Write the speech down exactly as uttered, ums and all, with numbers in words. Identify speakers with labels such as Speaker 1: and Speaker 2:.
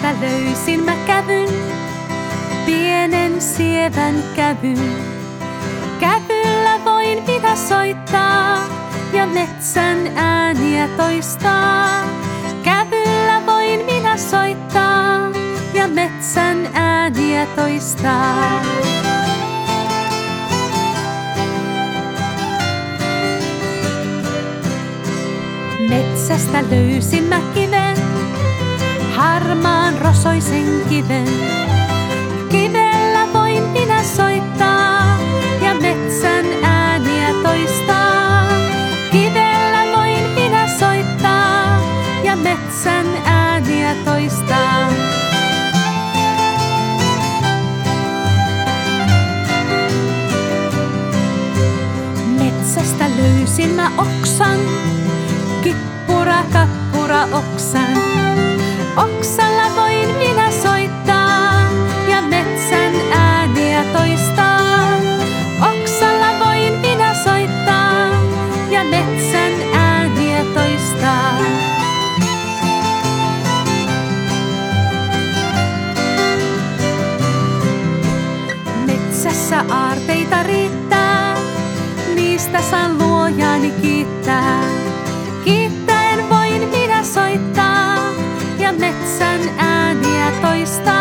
Speaker 1: Metsästä löysin mä kävyn, pienen sievän kävyn. Kävyllä voin minä soittaa ja metsän ääniä toistaa. Kävyllä voin minä soittaa ja metsän ääniä toistaa. Metsästä löysin mä kiven, harmaan rosoisen kiven. Kivellä voin minä soittaa ja metsän ääniä toistaa. Kivellä voin minä soittaa ja metsän ääniä toistaa. Metsästä löysin mä oksan, kippura kappura oksan. Oksalla voin minä soittaa ja metsän ääniä toistaa. Oksalla voin minä soittaa ja metsän ääniä toistaa. Metsässä aarteita riittää, niistä saan luojani kiittää. Kiittäen voin minä soittaa ja metsän ääniä toistaa.